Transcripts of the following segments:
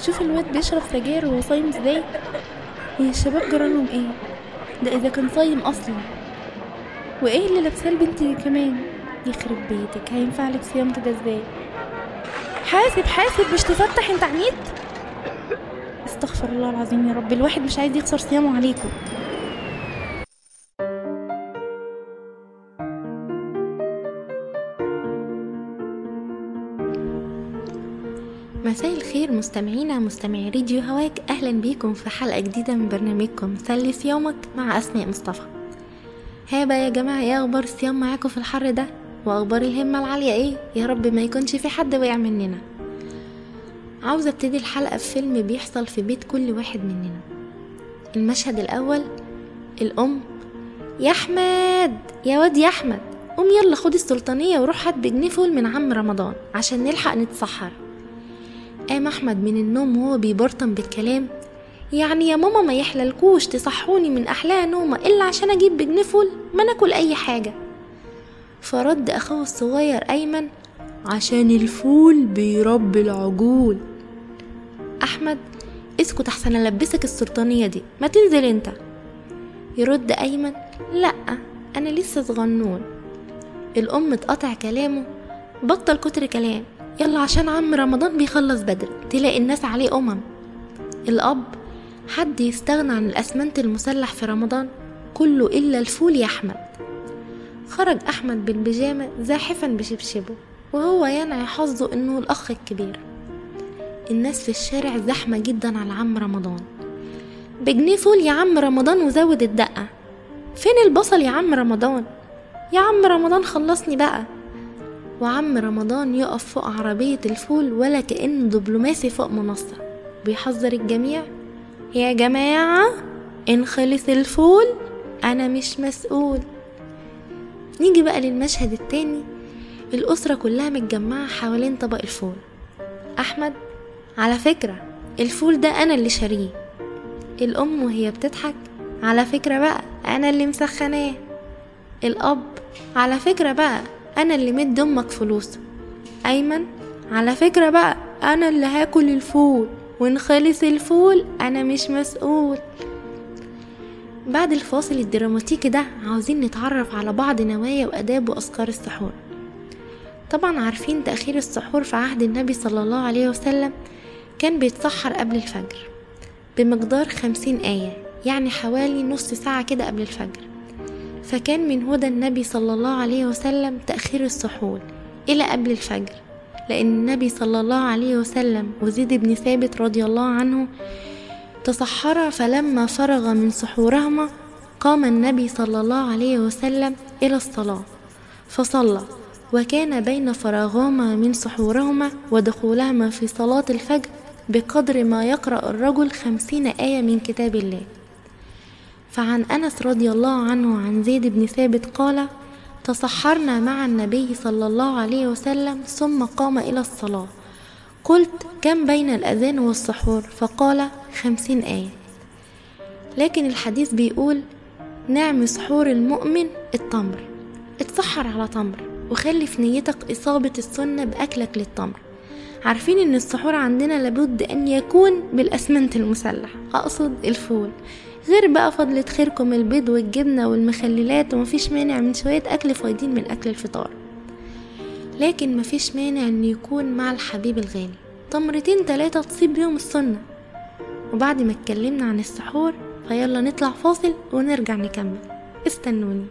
شوف الواد بيشرب سجاير وهو صايم ازاي. هي الشباب جرالهم ايه ده اذا كان صايم اصلا؟ وايه اللي لابساه البنت دي كمان؟ يخرب بيتك، هينفع لك صيام كده ازاي؟ حاسب مش تفتح انت عنيد. استغفر الله العظيم يا رب، الواحد مش عايز يخسر صيامه عليكم. مساء الخير مستمعي راديو هواك، اهلا بيكم في حلقة جديدة من برنامجكم سلي صيامك مع اسماء مصطفى. هابا يا جماعة، ايه اخبار الصيام معاكم في الحر ده؟ واخبار الهمة العالية ايه؟ يا رب ما يكونش في حد وقع مننا. عاوزة ابتدي الحلقة بفيلم بيحصل في بيت كل واحد مننا. المشهد الاول، الام: يا احمد، يا واد يا احمد، قوم يلا خد السلطانية وروح هات بجنيه فول من عم رمضان عشان نلحق نتسحر. قام احمد من النوم وهو بيبرطم بالكلام: يعني يا ماما ما يحللكوش تصحوني من احلاها نومه الا عشان اجيب بجنيه فول؟ ما ناكل اي حاجه. فرد اخوه الصغير ايمن: عشان الفول بيربي العجول. احمد: اسكت احسن البسك السلطانيه دي، ما تنزل انت. يرد ايمن: لا انا لسه صغنون. الام تقطع كلامه: بطل كتر كلام، يلا عشان عم رمضان بيخلص بدري تلاقي الناس عليه الاب: حد يستغنى عن الاسمنت المسلح في رمضان؟ كله الا الفول يا احمد. خرج احمد بالبيجامه زاحفا بشبشبه وهو ينعي حظه انه الاخ الكبير. الناس في الشارع زحمه جدا على عم رمضان: بجنيه فول يا عم رمضان وزود الدقه. فين البصل يا عم رمضان؟ يا عم رمضان خلصني بقى. وعم رمضان يقف فوق عربية الفول ولا كأنه دبلوماسي فوق منصة بيحذر الجميع: يا جماعة إن خلص الفول أنا مش مسؤول. نيجي بقى للمشهد التاني، الأسرة كلها متجمعة حوالين طبق الفول. أحمد: على فكرة الفول ده أنا اللي شاريه. الأم وهي بتضحك: على فكرة بقى أنا اللي مسخناه. الأب: على فكرة بقى انا اللي مد امك فلوس. ايمن: على فكرة بقى انا اللي هاكل الفول، وان خلص الفول انا مش مسؤول. بعد الفاصل الدراماتيكي ده عاوزين نتعرف على بعض نوايا واداب واذكار السحور. طبعا عارفين تأخير السحور في عهد النبي صلى الله عليه وسلم كان بيتسحر قبل الفجر بمقدار 50 آية، يعني حوالي نص ساعة كده قبل الفجر. فكان من هدى النبي صلى الله عليه وسلم تأخير السحور إلى قبل الفجر، لأن النبي صلى الله عليه وسلم وزيد بن ثابت رضي الله عنه تسحر، فلما فرغ من سحورهما قام النبي صلى الله عليه وسلم إلى الصلاة فصلى، وكان بين فراغهما من سحورهما ودخولهما في صلاة الفجر بقدر ما يقرأ الرجل 50 آية من كتاب الله. فعن أنس رضي الله عنه عن زيد بن ثابت قال: تسحرنا مع النبي صلى الله عليه وسلم ثم قام إلى الصلاة. قلت: كم بين الأذان والسحور؟ فقال: 50 آية. لكن الحديث بيقول: نعم سحور المؤمن التمر. اتسحر على تمر وخلي في نيتك إصابة السنة بأكلك للتمر. عارفين ان السحور عندنا لابد ان يكون بالاسمنت المسلح، اقصد الفول، غير بقى فضلة خيركم البيض والجبنة والمخللات، ومفيش مانع من شوية اكل فايدين من اكل الفطار. لكن مفيش مانع ان يكون مع الحبيب الغالي تمرتين 3 تصيب بيهم السنة. وبعد ما اتكلمنا عن السحور فيلا نطلع فاصل ونرجع نكمل، استنوني.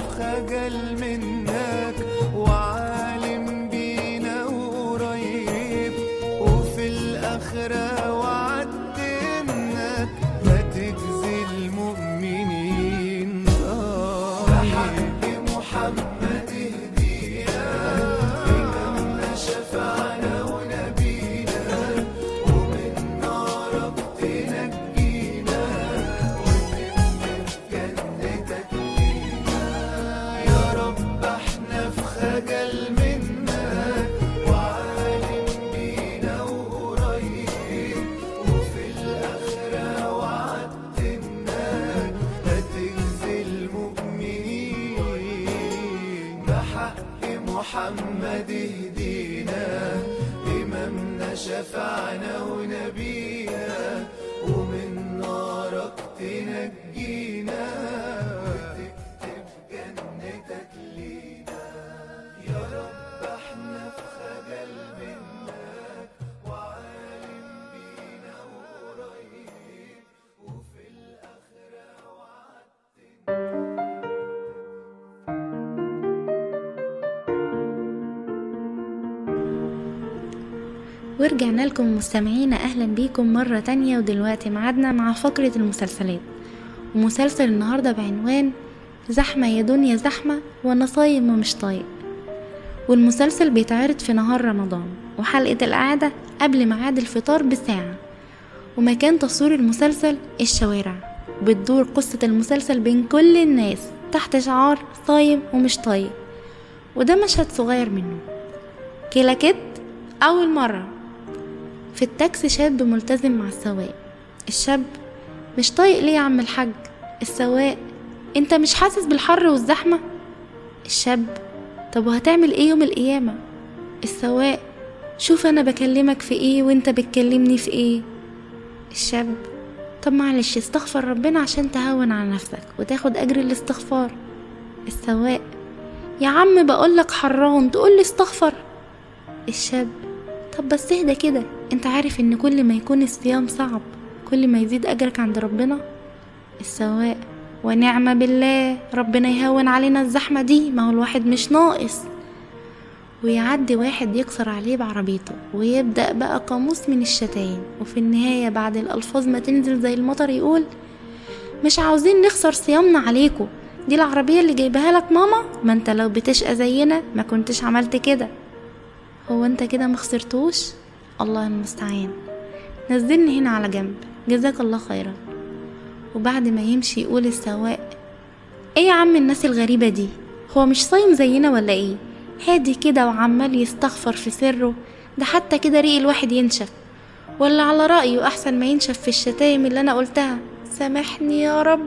في خجل منك، وعالم بينا وقريب، وفي الآخرة وعدت إنك هتجزي المؤمنين. بحق محمد اهدينا، إمامنا شفعنا ونبينا، ومن نارك تنجينا، وتملك جنتك لينا. يا رب احنا في خجل منك، وعالم بينا وقريب، وفي الآخرة وعدت إنك هتجزي المؤمنين. بحق محمد اهدينا، إمامنا شفعنا ونبينا، ومن نارك تنجينا، وتكتب جنتك لينا. يا رب احنا في خجل منك، وعالم بينا وقريب، وفي الآخرة وعدت. ورجعنا لكم مستمعينا، اهلا بيكم مرة تانية. ودلوقتي معادنا مع فقرة المسلسلات، ومسلسل النهاردة بعنوان زحمة يا دنيا زحمة وانا صايم ومش طايق. والمسلسل بيتعرض في نهار رمضان، وحلقة القعدة قبل ميعاد الفطار بساعة. ومكان تصوير المسلسل الشوارع، بتدور قصة المسلسل بين كل الناس تحت شعار صايم ومش طايق. وده مشهد صغير منه. كلاكيت أول مرة في التاكسي شاب ملتزم مع السواق. الشاب: مش طايق ليه يا عم الحاج؟ السواق: انت مش حاسس بالحر والزحمة؟ الشاب: طب وهتعمل ايه يوم القيامة؟ السواق: شوف انا بكلمك في ايه وانت بتكلمني في ايه. الشاب: طب معلش استغفر ربنا عشان تهون على نفسك وتاخد اجر الاستغفار. السواق: يا عم بقولك حران تقولي استغفر. الشاب: طب بس اهدى كده، انت عارف ان كل ما يكون الصيام صعب كل ما يزيد اجرك عند ربنا. السواق: ونعم بالله، ربنا يهون علينا الزحمة دي، ما هو الواحد مش ناقص. ويعدي واحد يكسر عليه بعربيته، ويبدأ بقى قاموس من الشتايم. وفي النهاية بعد الألفاظ ما تنزل زي المطر يقول: مش عاوزين نخسر صيامنا عليكم، دي العربية اللي جايبها لك ماما، ما انت لو بتشقى زينا ما كنتش عملت كده. هو انت كده مخسرتوش؟ الله المستعان. نزلني هنا على جنب، جزاك الله خيرا. وبعد ما يمشي يقول السواق: ايه يا عم الناس الغريبة دي، هو مش صايم زينا ولا ايه؟ هادي كده وعمال يستغفر في سره، ده حتى كده ريق الواحد ينشف. ولا على رأيه احسن ما ينشف في الشتايم اللي انا قلتها، سامحني يا رب.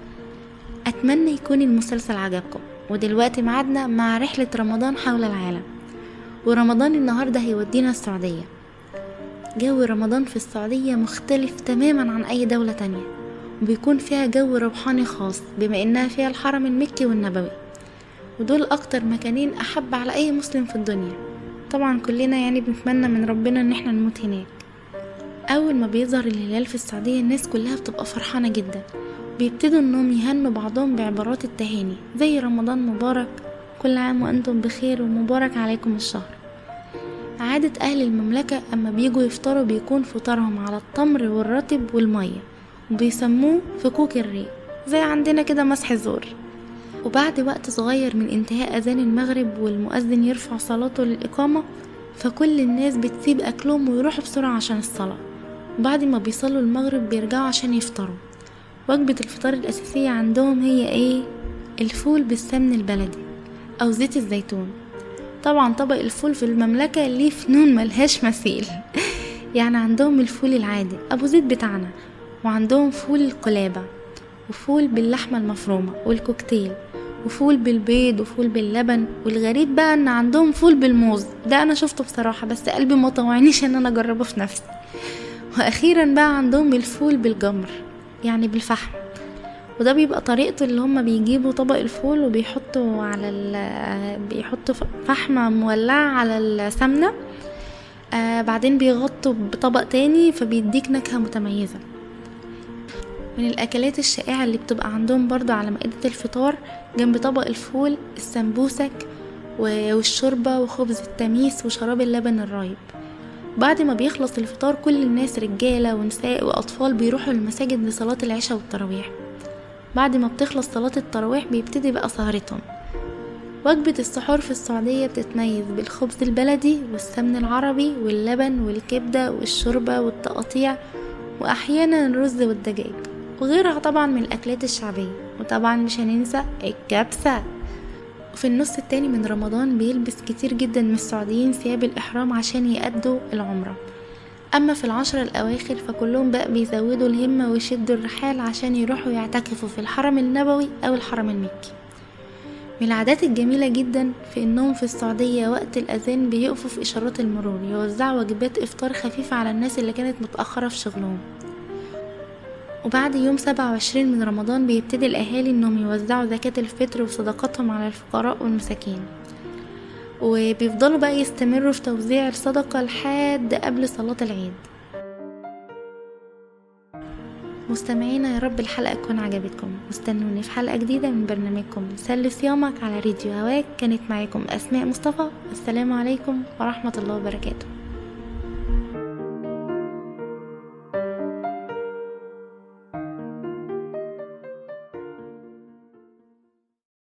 اتمنى يكون المسلسل عجبكم. ودلوقتي معادنا مع رحلة رمضان حول العالم. ورمضان النهاردة هيودينا السعودية. جو رمضان في السعودية مختلف تماما عن اي دولة تانية، وبيكون فيها جو روحاني خاص بما انها فيها الحرم المكي والنبوي، ودول اكتر مكانين احب على اي مسلم في الدنيا. طبعا كلنا يعني بنتمنى من ربنا ان احنا نموت هناك. اول ما بيظهر الهلال في السعودية الناس كلها بتبقى فرحانة جدا، بيبتدوا انهم يهنوا بعضهم بعبارات التهاني زي رمضان مبارك، كل عام وانتم بخير، ومبارك عليكم الشهر. عادة اهل المملكة اما بيجوا يفطروا بيكون فطارهم على التمر والرطب والمية، وبيسموه فكوك الريق، زي عندنا كده مسح الزور. وبعد وقت صغير من انتهاء اذان المغرب والمؤذن يرفع صلاته للإقامة، فكل الناس بتسيب اكلهم ويروحوا بسرعة عشان الصلاة. وبعد ما بيصلوا المغرب بيرجعوا عشان يفطروا. وجبة الفطار الأساسية عندهم هي ايه؟ الفول بالسمن البلدي او زيت الزيتون. طبعا طبق الفول في المملكة ليه فنون ملهاش مثيل. يعني عندهم الفول العادي ابو زيت بتاعنا، وعندهم فول القلابة، وفول باللحمة المفرومة والكوكتيل، وفول بالبيض، وفول باللبن. والغريب بقى ان عندهم فول بالموز، ده انا شفته بصراحة بس قلبي ما طوعنيش ان انا اجربه في نفسي. واخيرا بقى عندهم الفول بالجمر، يعني بالفحم. وده بيبقى طريقته اللي هم بيجيبوا طبق الفول وبيحطوا بيحطوا فحمة مولعة على السمنة، بعدين بيغطوا بطبق تاني فبيديك نكهة متميزة. من الأكلات الشائعة اللي بتبقى عندهم برضو على مائدة الفطار جنب طبق الفول السمبوسك والشوربة وخبز التميس وشراب اللبن الرايب. بعد ما بيخلص الفطار كل الناس رجالة ونساء وأطفال بيروحوا المساجد لصلاة العشاء والتراويح. بعد ما بتخلص صلاة التراويح بيبتدي بقى سهرتهم. وجبة السحور في السعودية بتتميز بالخبز البلدي والسمن العربي واللبن والكبدة والشوربة والتقطيع وأحيانا الرز والدجاج وغيرها طبعا من الأكلات الشعبية. وطبعا مش هننسى الكبسة. وفي النص التاني من رمضان بيلبس كتير جدا من السعوديين ثياب الإحرام عشان يأدوا العمرة. أما في العشر الأواخر فكلهم بقى بيزودوا الهمة ويشدوا الرحال عشان يروحوا يعتكفوا في الحرم النبوي أو الحرم المكي. من العادات الجميلة جدا في انهم في السعودية وقت الاذان بيقفوا في اشارات المرور يوزعوا وجبات افطار خفيفة على الناس اللي كانت متأخرة في شغلهم. وبعد يوم 27 من رمضان بيبتدي الاهالي انهم يوزعوا زكاة الفطر وصدقاتهم على الفقراء والمساكين، وبيفضلوا بقى يستمروا في توزيع الصدقة لحد قبل صلاة العيد. مستمعينا يا رب الحلقة تكون عجبتكم، واستنوني في حلقة جديدة من برنامجكم سلي صيامك على راديو هواك. كانت معاكم أسماء مصطفى. السلام عليكم ورحمة الله وبركاته.